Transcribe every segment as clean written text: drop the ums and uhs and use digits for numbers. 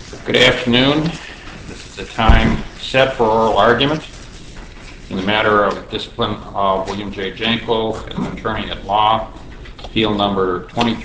Good afternoon. This is the time set for oral argument in the matter of discipline of William J. Jankel, an attorney at law, appeal number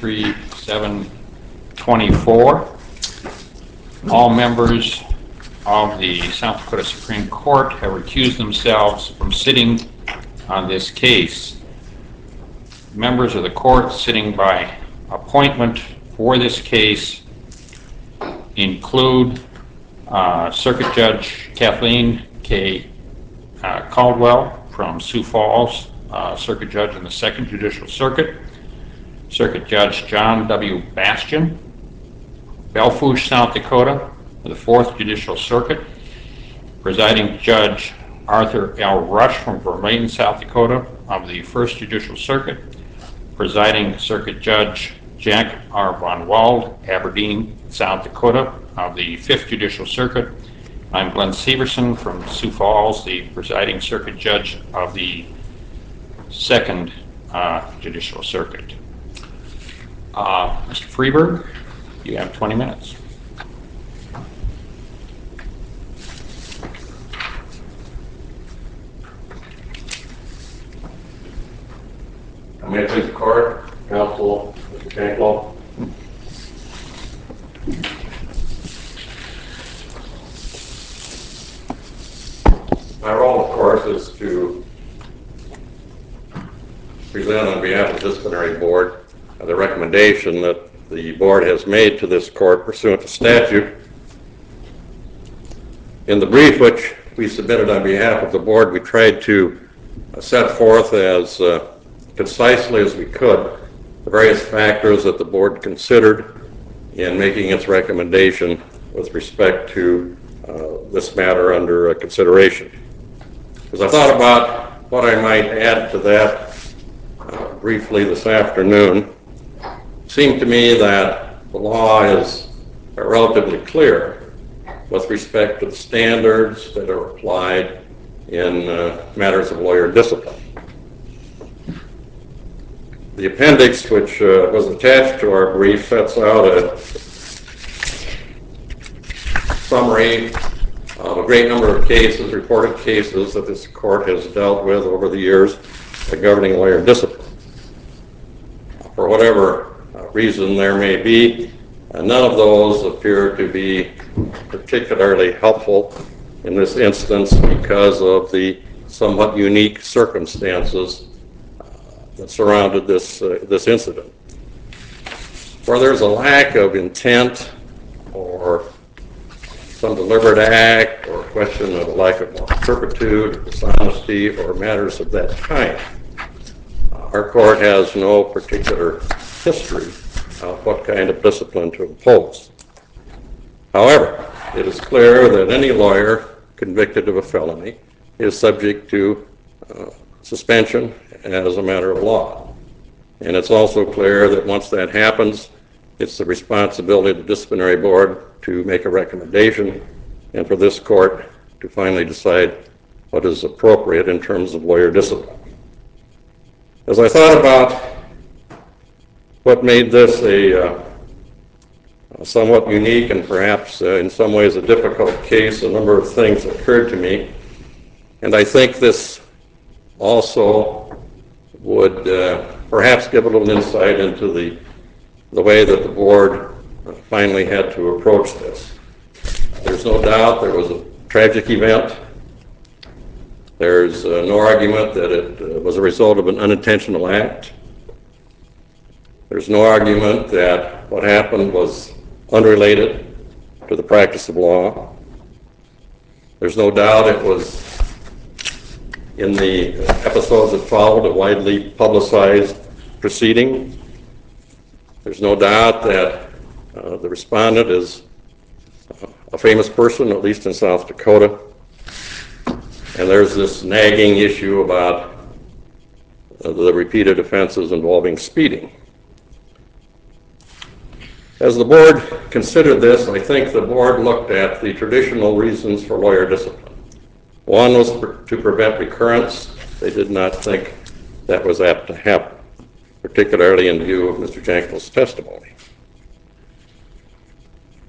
23724. All members of the South Dakota Supreme Court have recused themselves from sitting on this case. Members of the court sitting by appointment for this case include Circuit Judge Kathleen K. Caldwell from Sioux Falls, Circuit Judge in the 2nd Judicial Circuit, Circuit Judge John W. Bastian, Belle Fourche, South Dakota, of the 4th Judicial Circuit, Presiding Judge Arthur L. Rush from Vermillion, South Dakota, of the 1st Judicial Circuit, Presiding Circuit Judge Jack R. Von Wald, Aberdeen, South Dakota, of the 5th Judicial Circuit. I'm Glenn Severson from Sioux Falls, the presiding circuit judge of the 2nd Judicial Circuit. Mr. Freeberg, you have 20 minutes. May it please the court, counsel, Mr. Jankel. My role, of course, is to present on behalf of the disciplinary board the recommendation that the board has made to this court pursuant to statute. In the brief which we submitted on behalf of the board, we tried to set forth as concisely as we could the various factors that the board considered in making its recommendation with respect to this matter under consideration. As I thought about what I might add to that briefly this afternoon, it seemed to me that the law is relatively clear with respect to the standards that are applied in matters of lawyer discipline. The appendix, which was attached to our brief, sets out a summary of a great number of cases, reported cases, that this court has dealt with over the years governing lawyer discipline. For whatever reason there may be, none of those appear to be particularly helpful in this instance because of the somewhat unique circumstances that surrounded this incident. Where there's a lack of intent or some deliberate act or question of a lack of moral turpitude or dishonesty or matters of that kind, our court has no particular history of what kind of discipline to impose. However, it is clear that any lawyer convicted of a felony is subject to suspension as a matter of law. And it's also clear that once that happens, it's the responsibility of the disciplinary board to make a recommendation and for this court to finally decide what is appropriate in terms of lawyer discipline. As I thought about what made this a somewhat unique and perhaps in some ways a difficult case, a number of things occurred to me. And I think this also would perhaps give a little insight into the way that the board finally had to approach this. There's no doubt there was a tragic event. There's no argument that it was a result of an unintentional act. There's no argument that what happened was unrelated to the practice of law. There's no doubt it was, in the episodes that followed, a widely publicized proceeding. There's no doubt that the respondent is a famous person, at least in South Dakota. And there's this nagging issue about the repeated offenses involving speeding. As the board considered this, I think the board looked at the traditional reasons for lawyer discipline. One was to prevent recurrence. They did not think that was apt to happen, particularly in view of Mr. Jankel's testimony.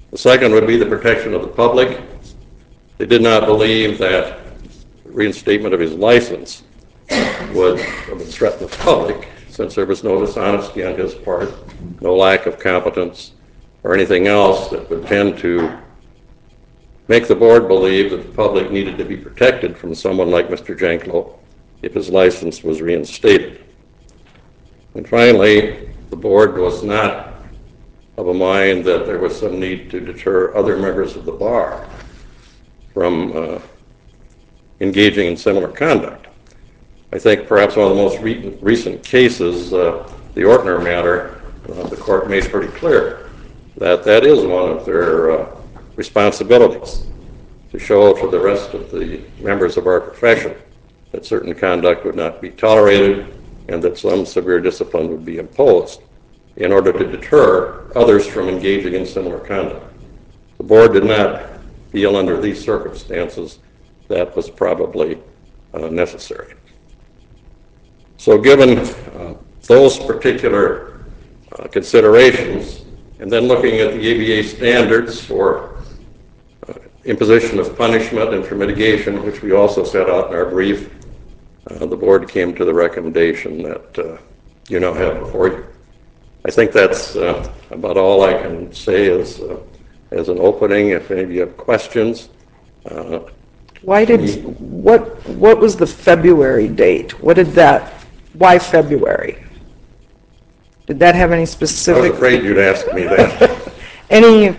The second would be the protection of the public. They did not believe that reinstatement of his license would threaten the public, since there was no dishonesty on his part, no lack of competence, or anything else that would tend to make the board believe that the public needed to be protected from someone like Mr. Janklow if his license was reinstated. And finally, the board was not of a mind that there was some need to deter other members of the bar from engaging in similar conduct. I think perhaps one of the most recent cases, the Ortner matter, the court made pretty clear that that is one of their responsibilities, to show to the rest of the members of our profession that certain conduct would not be tolerated and that some severe discipline would be imposed in order to deter others from engaging in similar conduct. The board did not feel under these circumstances that was probably necessary. So given those particular considerations, and then looking at the ABA standards for imposition of punishment and for mitigation, which we also set out in our brief, the board came to the recommendation that you now have before you. I think that's about all I can say as an opening. If any of you have questions. What was the February date? Why February? Did that have any specific? I was afraid you'd ask me that. Any?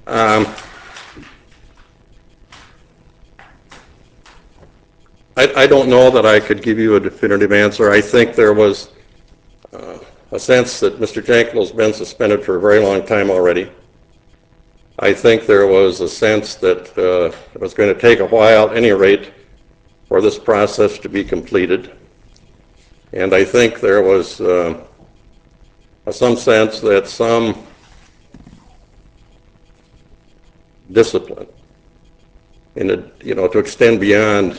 I don't know that I could give you a definitive answer. I think there was a sense that Mr. Janklow's been suspended for a very long time already. I think there was a sense that it was going to take a while, at any rate, for this process to be completed. And I think there was some sense that some discipline, to extend beyond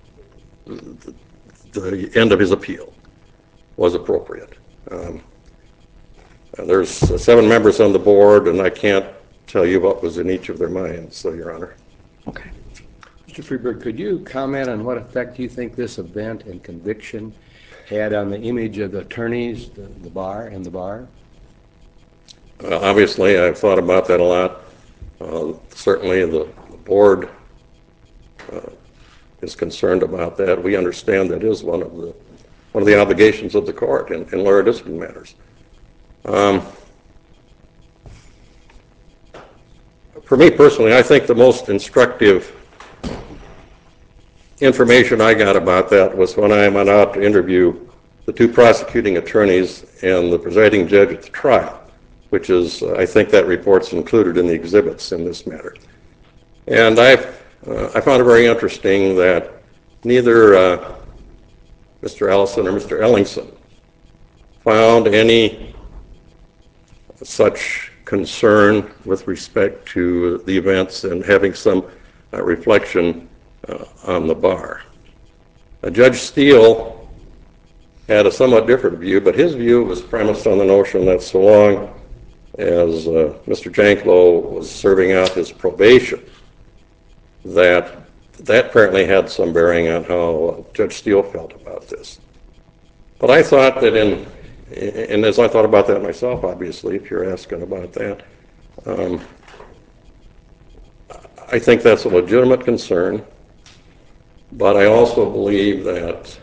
the end of his appeal was appropriate. There's 7 members on the board, and I can't tell you what was in each of their minds, so, Your Honor. Okay. Mr. Freeberg, could you comment on what effect you think this event and conviction had on the image of the attorneys, the bar, and the bar? Obviously, I've thought about that a lot. Certainly, the board is concerned about that. We understand that is one of the obligations of the court in lawyer discipline matters. For me personally, I think the most instructive information I got about that was when I went out to interview the 2 prosecuting attorneys and the presiding judge at the trial, which is, I think that report's included in the exhibits in this matter. And I found it very interesting that neither Mr. Ellison or Mr. Ellingson found any such concern with respect to the events and having some reflection on the bar. Judge Steele had a somewhat different view, but his view was premised on the notion that so long as Mr. Janklow was serving out his probation, that apparently had some bearing on how Judge Steele felt about this. But I thought that and as I thought about that myself, obviously, if you're asking about that, I think that's a legitimate concern, but I also believe that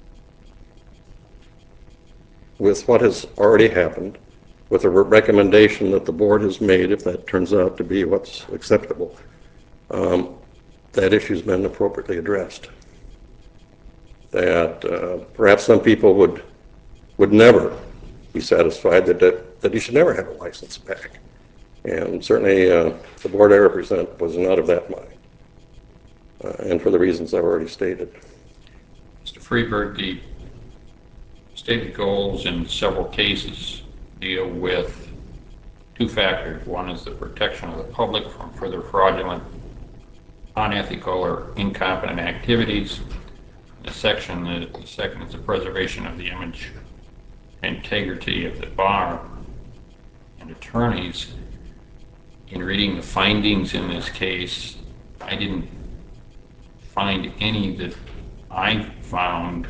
with what has already happened, with the recommendation that the board has made, if that turns out to be what's acceptable, that issue's been appropriately addressed. That perhaps some people would never be satisfied that he should never have a license back. And certainly the board I represent was not of that mind, and for the reasons I've already stated. Mr. Freeberg, the stated goals in several cases deal with 2 factors. One is the protection of the public from further fraudulent, unethical, or incompetent activities. The second is the preservation of the image and integrity of the bar and attorneys. in reading the findings in this case, I didn't find any that I found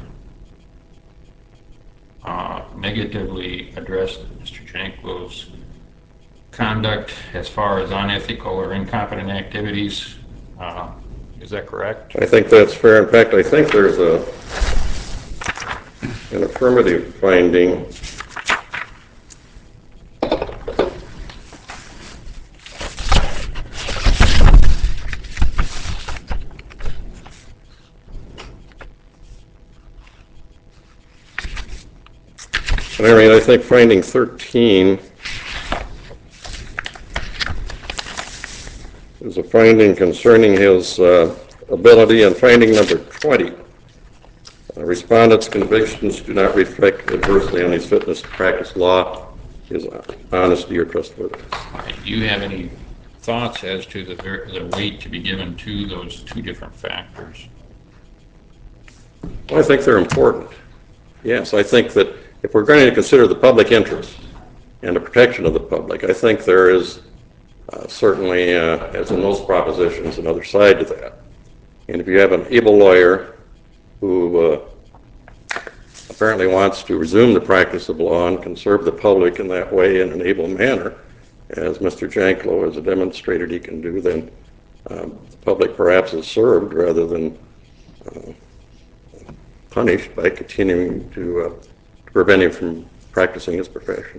negatively addressed Mr. Janklo's conduct as far as unethical or incompetent activities. Is that correct? I think that's fair. In fact, I think there's an affirmative finding. I think finding 13 is a finding concerning his ability, and finding number 20. Respondent's convictions do not reflect adversely on his fitness to practice law, his honesty or trustworthiness. Right. Do you have any thoughts as to the weight to be given to those two different factors? Well, I think they're important. Yes, I think that if we're going to consider the public interest and the protection of the public, I think there is certainly, as in most propositions, another side to that. And if you have an able lawyer who apparently wants to resume the practice of law and can serve the public in that way in an able manner, as Mr. Janklo has demonstrated he can do, then the public perhaps is served rather than punished by continuing to prevent him from practicing his profession.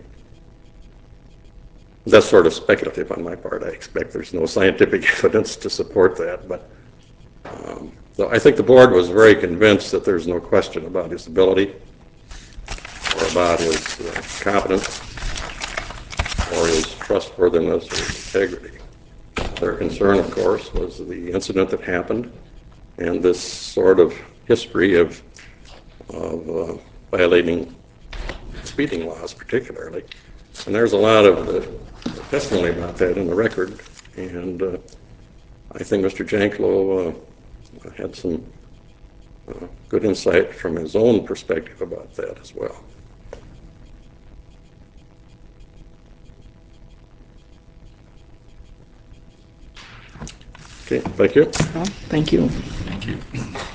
That's sort of speculative on my part. I expect there's no scientific evidence to support that, but so I think the board was very convinced that there's no question about his ability or about his competence or his trustworthiness or his integrity. Their concern, of course, was the incident that happened and this sort of history of violating speeding laws particularly. And there's a lot of testimony about that in the record, and I think Mr. Janklo had some good insight from his own perspective about that as well. Okay, thank you. Well, thank you. Thank you.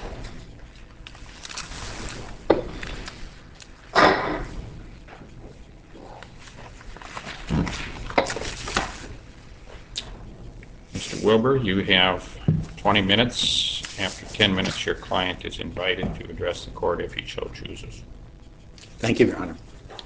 Mr. Wilbur, you have 20 minutes. After 10 minutes, your client is invited to address the court if he so chooses. Thank you, Your Honor.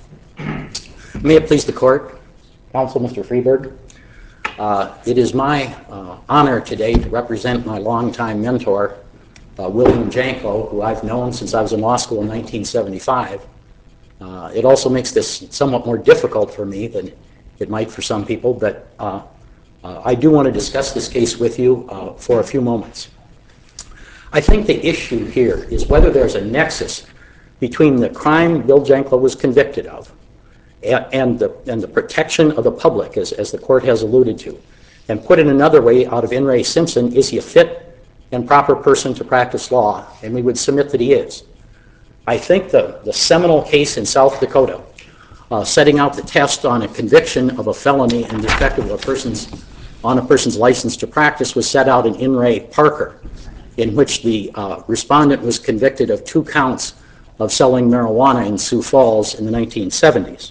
May it please the court, Counsel Mr. Freeberg. It is my honor today to represent my longtime mentor, William Janklo, who I've known since I was in law school in 1975. It also makes this somewhat more difficult for me than it might for some people, but I do want to discuss this case with you for a few moments. I think the issue here is whether there's a nexus between the crime Bill Janklo was convicted of and the protection of the public, as the court has alluded to. And put in another way, out of In re Simpson, is he a fit and proper person to practice law? And we would submit that he is. I think the seminal case in South Dakota, setting out the test on a conviction of a felony in respect of a person's license to practice, was set out in re Parker, in which the respondent was convicted of 2 counts of selling marijuana in Sioux Falls in the 1970s.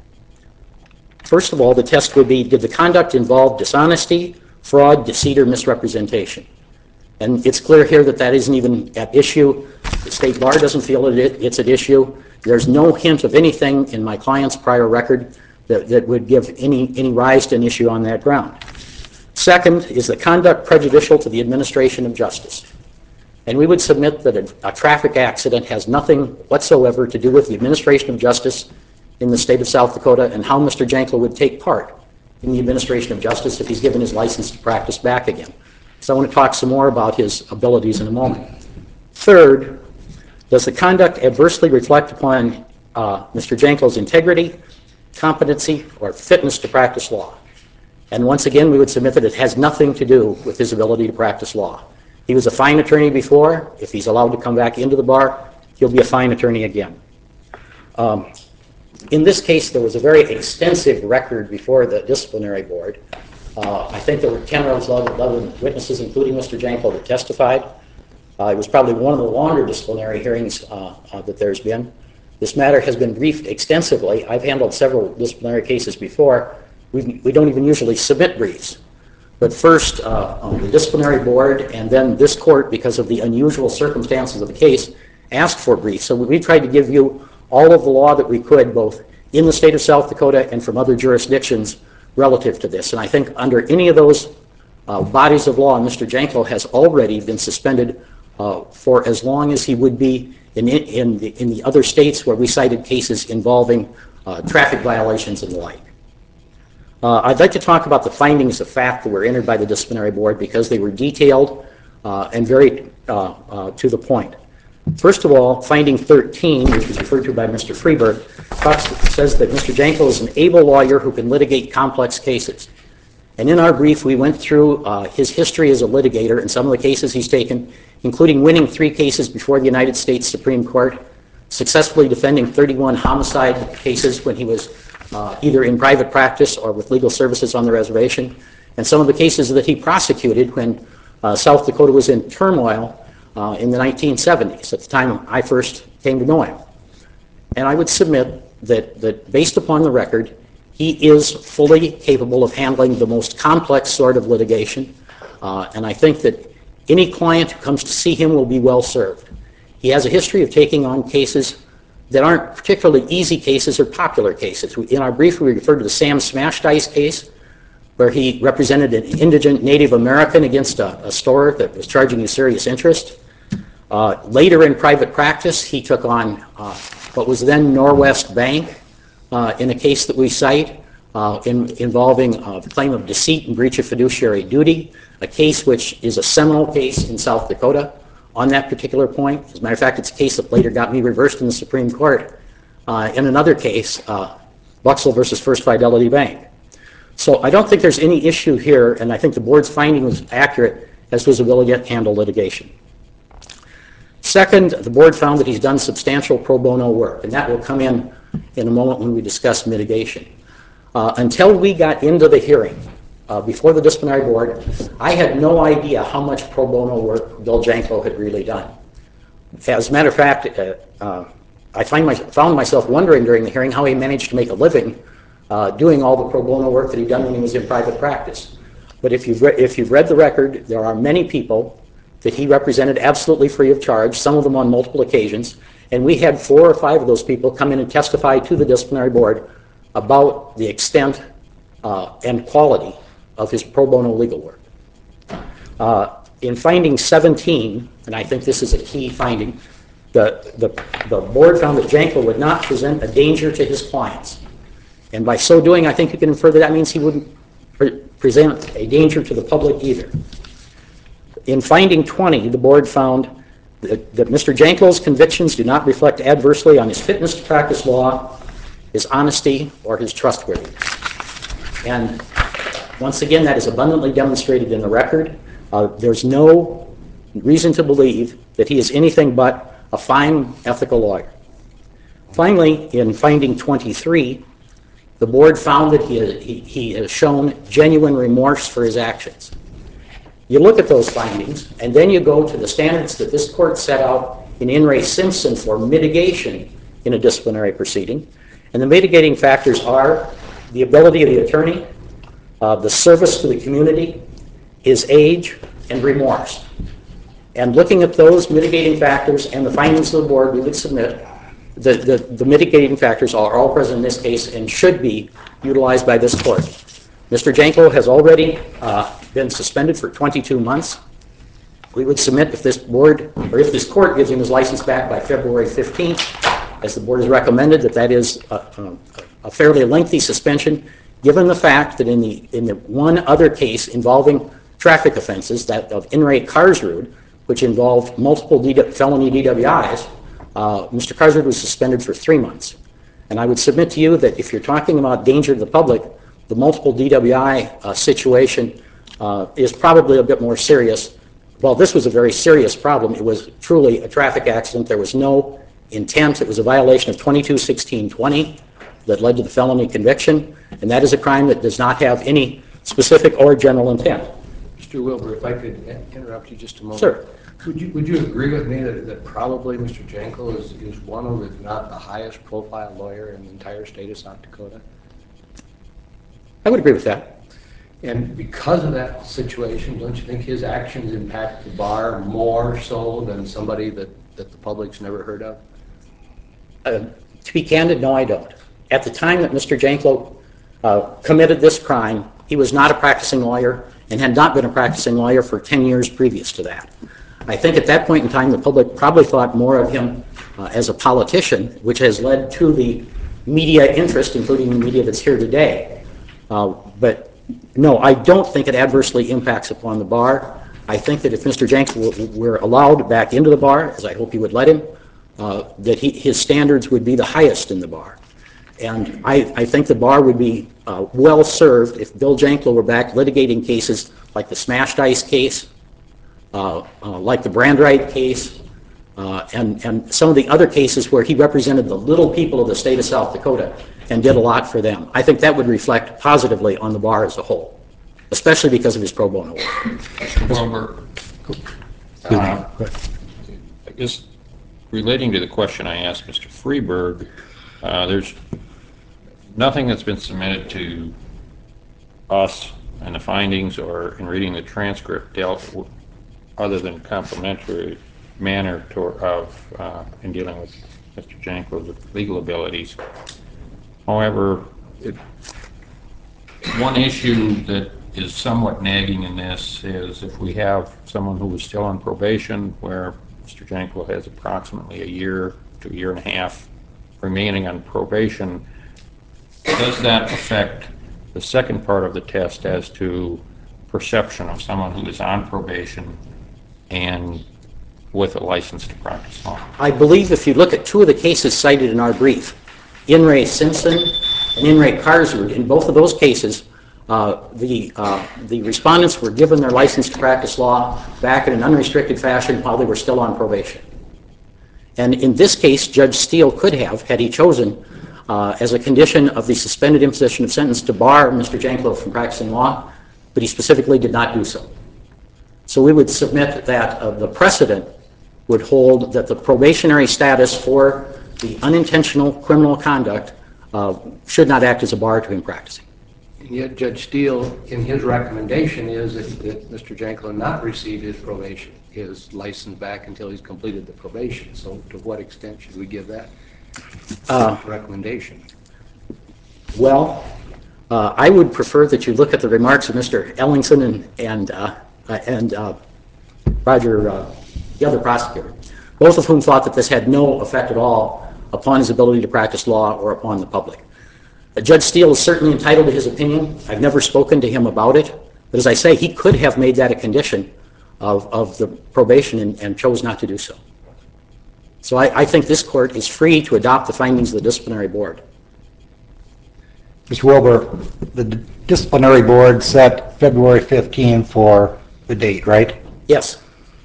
First of all, the test would be, did the conduct involve dishonesty, fraud, deceit, or misrepresentation? And it's clear here that that isn't even at issue. The state bar doesn't feel it's at issue. There's no hint of anything in my client's prior record that would give any rise to an issue on that ground. Second, is the conduct prejudicial to the administration of justice? And we would submit that a traffic accident has nothing whatsoever to do with the administration of justice in the state of South Dakota and how Mr. Janklo would take part in the administration of justice if he's given his license to practice back again. So I want to talk some more about his abilities in a moment. Third, does the conduct adversely reflect upon Mr. Janklo's integrity, competency, or fitness to practice law? And once again, we would submit that it has nothing to do with his ability to practice law. He was a fine attorney before. If he's allowed to come back into the bar, he'll be a fine attorney again. In this case, there was a very extensive record before the disciplinary board. I think there were 10 or 11 witnesses, including Mr. Jankel, that testified. It was probably one of the longer disciplinary hearings that there's been. This matter has been briefed extensively. I've handled several disciplinary cases before. We don't even usually submit briefs. But first, the disciplinary board and then this court, because of the unusual circumstances of the case, asked for briefs. So we tried to give you all of the law that we could, both in the state of South Dakota and from other jurisdictions relative to this. And I think under any of those bodies of law, Mr. Jankel has already been suspended for as long as he would be in the other states where we cited cases involving traffic violations and the like. I'd like to talk about the findings of fact that were entered by the disciplinary board because they were detailed and very to the point. First of all, finding 13, which was referred to by Mr. Freeberg, says that Mr. Jankel is an able lawyer who can litigate complex cases. And in our brief, we went through his history as a litigator and some of the cases he's taken, including winning 3 cases before the United States Supreme Court, successfully defending 31 homicide cases when he was either in private practice or with legal services on the reservation, and some of the cases that he prosecuted when South Dakota was in turmoil in the 1970s, at the time I first came to know him. And I would submit that based upon the record, he is fully capable of handling the most complex sort of litigation, and I think that any client who comes to see him will be well served. He has a history of taking on cases that aren't particularly easy cases or popular cases. In our brief, we referred to the Sam Smash Dice case, where he represented an indigent Native American against a store that was charging you serious interest. Later in private practice, he took on what was then Norwest Bank in a case that we cite involving the claim of deceit and breach of fiduciary duty, a case which is a seminal case in South Dakota on that particular point. As a matter of fact, it's a case that later got me reversed in the Supreme Court in another case, Buxel versus First Fidelity Bank. So I don't think there's any issue here, and I think the board's finding was accurate as to his ability to handle litigation. Second, the board found that he's done substantial pro bono work, and that will come in a moment when we discuss mitigation. Until we got into the hearing before the disciplinary board, I had no idea how much pro bono work Bill Jankel had really done. As a matter of fact, I found myself wondering during the hearing how he managed to make a living doing all the pro bono work that he'd done when he was in private practice. But if you've read the record, there are many people that he represented absolutely free of charge, some of them on multiple occasions, and we had 4 or 5 of those people come in and testify to the disciplinary board about the extent and quality of his pro bono legal work. In finding 17, and I think this is a key finding, the board found that Jankel would not present a danger to his clients. And by so doing, I think you can infer that that means he wouldn't present a danger to the public either. In finding 20, the board found that Mr. Jankel's convictions do not reflect adversely on his fitness to practice law, his honesty, or his trustworthiness. And once again, that is abundantly demonstrated in the record. There's no reason to believe that he is anything but a fine, ethical lawyer. Finally, in finding 23, the board found that he has shown genuine remorse for his actions. You look at those findings, and then you go to the standards that this court set out in In re Simpson for mitigation in a disciplinary proceeding. And the mitigating factors are the ability of the attorney, the service to the community, his age, and remorse. And looking at those mitigating factors and the findings of the board, we would submit that the mitigating factors are all present in this case and should be utilized by this court. Mr. Jankel has already been suspended for 22 months. We would submit if this board, or if this court gives him his license back by February 15th, as the board has recommended, that is a fairly lengthy suspension, given the fact that in the one other case involving traffic offenses, that of In re Karsrud, which involved multiple felony DWIs, Mr. Karsrud was suspended for 3 months. And I would submit to you that if you're talking about danger to the public, the multiple DWI situation is probably a bit more serious. Well, this was a very serious problem. It was truly a traffic accident. There was no intent. It was a violation of 22-16-20 that led to the felony conviction, and that is a crime that does not have any specific or general intent. Mr. Wilbur, if I could interrupt you just a moment. Sir. Would you agree with me that probably Mr. Jankel is one of, if not the highest profile lawyer in the entire state of South Dakota? I would agree with that. And because of that situation, don't you think his actions impact the bar more so than somebody that the public's never heard of? To be candid, no, I don't. At the time that Mr. Janklow committed this crime, he was not a practicing lawyer and had not been a practicing lawyer for 10 years previous to that. I think at that point in time, the public probably thought more of him as a politician, which has led to the media interest, including the media that's here today. But no, I don't think it adversely impacts upon the bar. I think that if Mr. Janklow were allowed back into the bar, as I hope you would let him, that his standards would be the highest in the bar. And I think the bar would be well served if Bill Janklow were back litigating cases like the Smashed Ice case, like the Brandwright case, and some of the other cases where he represented the little people of the state of South Dakota and did a lot for them. I think that would reflect positively on the bar as a whole, especially because of his pro bono work. Mr. Wilbur, I guess relating to the question I asked Mr. Freeberg, there's nothing that's been submitted to us and the findings or in reading the transcript dealt with, other than complimentary manner in dealing with Mr. Janklow's legal abilities. However, one issue that is somewhat nagging in this is if we have someone who is still on probation where Mr. Janklow has approximately a year to a year and a half remaining on probation, does that affect the second part of the test as to perception of someone who is on probation and with a license to practice law? I believe if you look at two of the cases cited in our brief, In re Simpson and In re Karsrud, in both of those cases, the respondents were given their license to practice law back in an unrestricted fashion while they were still on probation. And in this case, Judge Steele could have, had he chosen, as a condition of the suspended imposition of sentence, to bar Mr. Janklow from practicing law, but he specifically did not do so. So we would submit that the precedent would hold that the probationary status for the unintentional criminal conduct should not act as a bar to him practicing. And yet Judge Steele, in his recommendation, is that Mr. Janklow not receive his license back until he's completed the probation. So to what extent should we give that recommendation? Well, I would prefer that you look at the remarks of Mr. Ellingson and Roger, the other prosecutor, both of whom thought that this had no effect at all upon his ability to practice law or upon the public. Judge Steele is certainly entitled to his opinion. I've never spoken to him about it, but as I say, he could have made that a condition of the probation and chose not to do so. So I think this court is free to adopt the findings of the disciplinary board. Mr. Wilbur, the disciplinary board set February 15 for the date, right? Yes.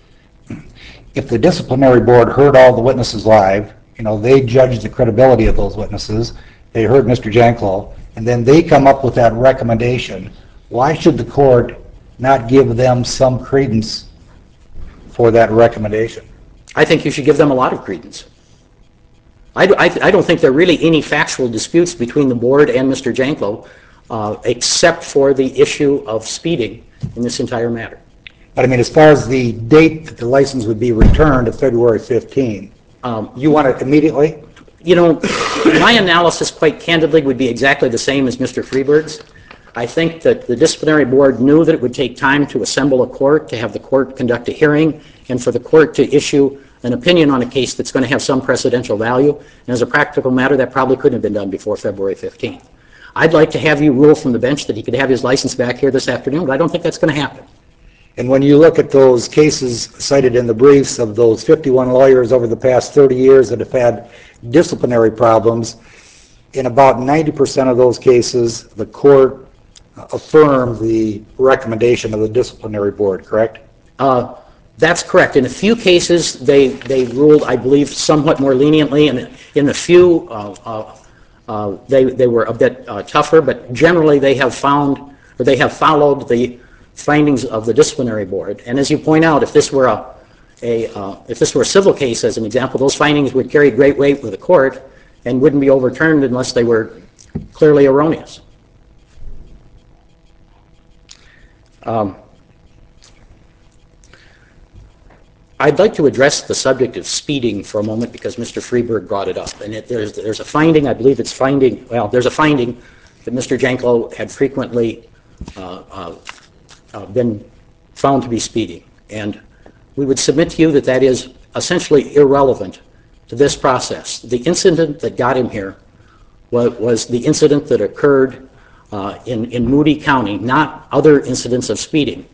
If the disciplinary board heard all the witnesses live, they judged the credibility of those witnesses, they heard Mr. Janklow, and then they come up with that recommendation, why should the court not give them some credence for that recommendation? I think you should give them a lot of credence. I don't think there are really any factual disputes between the board and Mr. Janklow, except for the issue of speeding in this entire matter. But I mean, as far as the date that the license would be returned of February 15, you want it immediately? My analysis, quite candidly, would be exactly the same as Mr. Freeberg's. I think that the disciplinary board knew that it would take time to assemble a court, to have the court conduct a hearing, and for the court to issue an opinion on a case that's going to have some precedential value. And as a practical matter, that probably couldn't have been done before February 15th. I'd like to have you rule from the bench that he could have his license back here this afternoon, but I don't think that's going to happen. And when you look at those cases cited in the briefs of those 51 lawyers over the past 30 years that have had disciplinary problems, in about 90% of those cases, the court affirmed the recommendation of the disciplinary board, correct? That's correct. In a few cases, they ruled, I believe, somewhat more leniently, and in a few, they were a bit tougher, but generally they have found or they have followed the findings of the disciplinary board. And as you point out, if this were a civil case, as an example, those findings would carry great weight with the court and wouldn't be overturned unless they were clearly erroneous. I'd like to address the subject of speeding for a moment because Mr. Freeberg brought it up. And there's a finding, I believe it's finding, well, there's a finding that Mr. Janklow had frequently been found to be speeding. And we would submit to you that that is essentially irrelevant to this process. The incident that got him here was the incident that occurred in Moody County, not other incidents of speeding.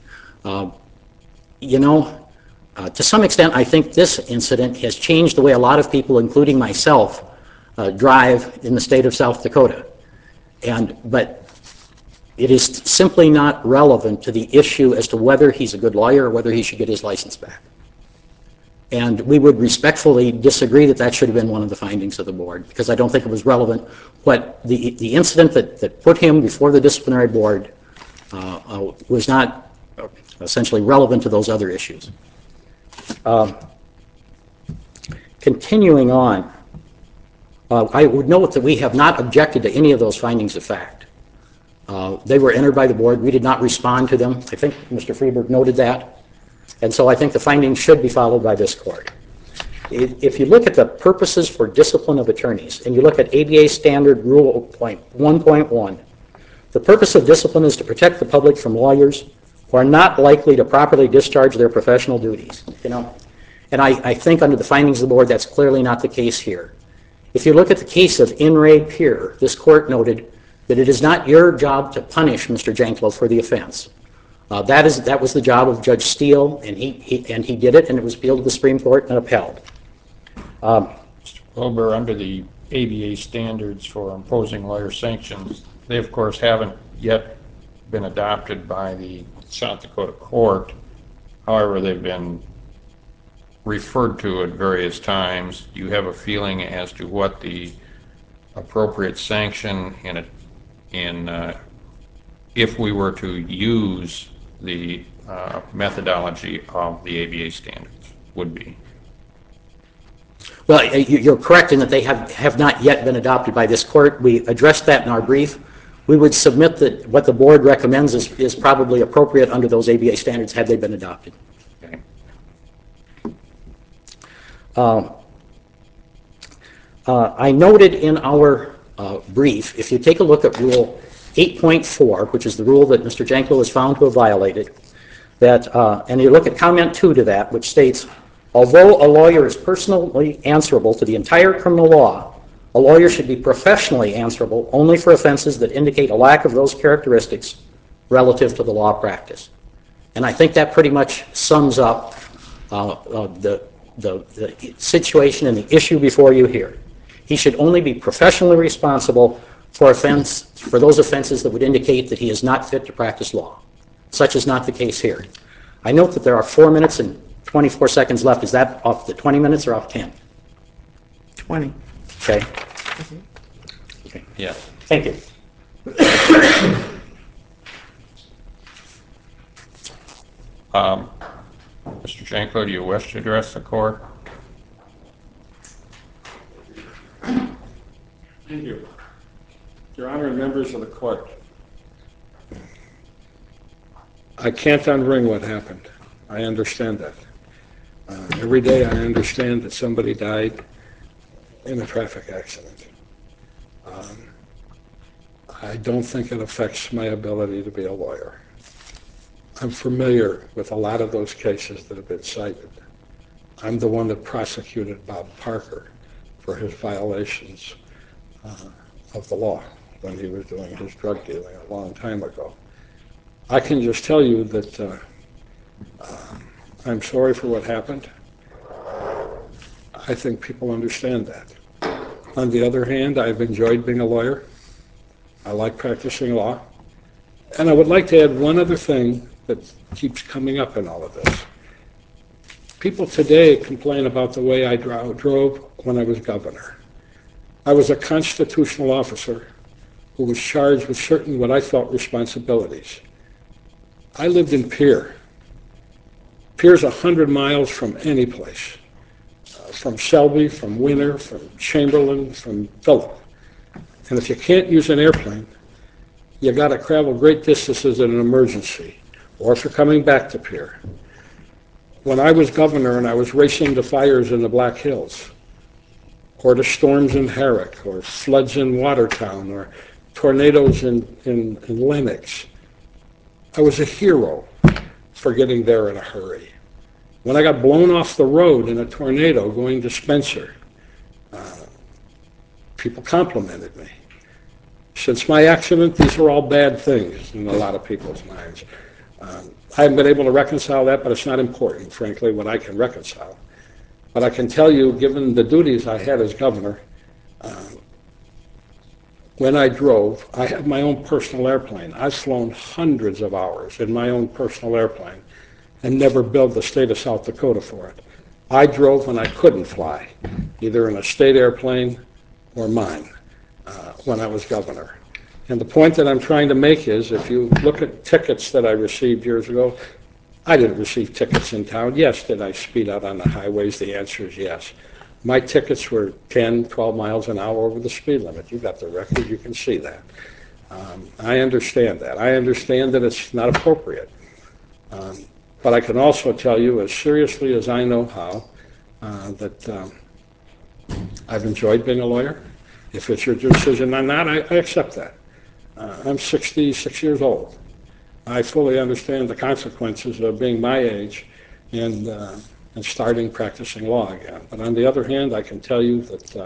To some extent, I think this incident has changed the way a lot of people, including myself, drive in the state of South Dakota. But it is simply not relevant to the issue as to whether he's a good lawyer or whether he should get his license back. And we would respectfully disagree that that should have been one of the findings of the board, because I don't think it was relevant. But the incident that put him before the disciplinary board was not essentially relevant to those other issues. Continuing on, I would note that we have not objected to any of those findings of fact. They were entered by the board. We did not respond to them. I think Mr. Freeberg noted that. And so I think the findings should be followed by this court. If you look at the purposes for discipline of attorneys, and you look at ABA Standard Rule 1.1, the purpose of discipline is to protect the public from lawyers who are not likely to properly discharge their professional duties. And I think under the findings of the board, that's clearly not the case here. If you look at the case of In re Peer, this court noted that it is not your job to punish Mr. Janklow for the offense. That was the job of Judge Steele, and he did it, and it was appealed to the Supreme Court and upheld. Mr. Wilbur, under the ABA standards for imposing lawyer sanctions, they of course haven't yet been adopted by the South Dakota court. However, they've been referred to at various times. Do you have a feeling as to what the appropriate sanction if we were to use the methodology of the ABA standards would be? Well, you're correct in that they have not yet been adopted by this court. We addressed that in our brief. We would submit that what the board recommends is probably appropriate under those ABA standards had they been adopted. Okay. I noted in our brief, if you take a look at Rule 8.4, which is the rule that Mr. Janklow is found to have violated, and you look at comment 2 to that, which states, although a lawyer is personally answerable to the entire criminal law, a lawyer should be professionally answerable only for offenses that indicate a lack of those characteristics relative to the law practice. And I think that pretty much sums up the situation and the issue before you here. He should only be professionally responsible for those offenses that would indicate that he is not fit to practice law. Such is not the case here. I note that there are 4 minutes and 24 seconds left. Is that off the 20 minutes or off 10? 20. Okay. Okay. Yeah. Thank you. Mr. Janklow, do you wish to address the court? Thank you. Your Honor and members of the court, I can't unring what happened. I understand that. Every day I understand that somebody died in a traffic accident. I don't think it affects my ability to be a lawyer. I'm familiar with a lot of those cases that have been cited. I'm the one that prosecuted Bob Parker for his violations of the law when he was doing his drug dealing a long time ago. I can just tell you that I'm sorry for what happened. I think people understand that. On the other hand, I've enjoyed being a lawyer. I like practicing law. And I would like to add one other thing that keeps coming up in all of this. People today complain about the way I drove when I was governor. I was a constitutional officer who who was charged with certain what I thought responsibilities. I lived in Pier. Pier's 100 miles from any place, from Selby, from Winter, from Chamberlain, from Phillip. And if you can't use an airplane, you got to travel great distances in an emergency, or if you're coming back to Pier. When I was governor and I was racing the fires in the Black Hills, or the storms in Herrick, or floods in Watertown, or tornadoes in Lenox, I was a hero for getting there in a hurry. When I got blown off the road in a tornado going to Spencer, people complimented me. Since my accident, these are all bad things in a lot of people's minds. I haven't been able to reconcile that, but it's not important, frankly, what I can reconcile. But I can tell you, given the duties I had as governor, when I drove, I had my own personal airplane. I've flown hundreds of hours in my own personal airplane and never billed the state of South Dakota for it. I drove when I couldn't fly, either in a state airplane or mine, when I was governor. And the point that I'm trying to make is, if you look at tickets that I received years ago, I didn't receive tickets in town. Yes, did I speed out on the highways? The answer is yes. My tickets were 10, 12 miles an hour over the speed limit. You got the record, you can see that. I understand that. I understand that it's not appropriate. But I can also tell you, as seriously as I know how, that I've enjoyed being a lawyer. If it's your decision or not, I accept that. I'm 66 years old. I fully understand the consequences of being my age and starting practicing law again. But on the other hand, I can tell you that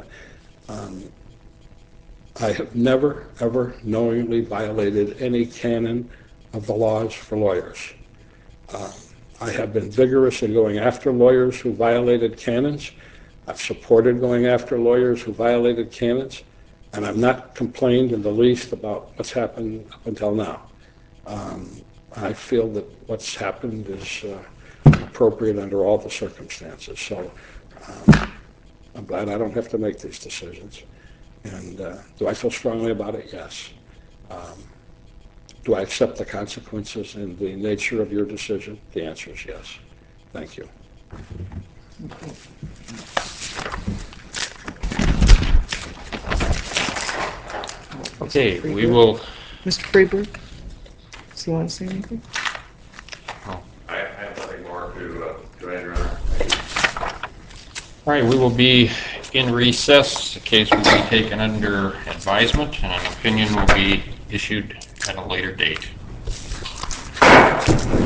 I have never, ever knowingly violated any canon of the laws for lawyers. I have been vigorous in going after lawyers who violated canons. I've supported going after lawyers who violated canons, and I've not complained in the least about what's happened up until now. I feel that what's happened is appropriate under all the circumstances. So I'm glad I don't have to make these decisions. And do I feel strongly about it? Yes. Do I accept the consequences and the nature of your decision? The answer is yes. Thank you. Okay, we will, Mr. Freeburg, do you want to say anything? I have nothing more to add, Your Honor. all right, we will be in recess. The case will be taken under advisement, and an opinion will be issued at a later date.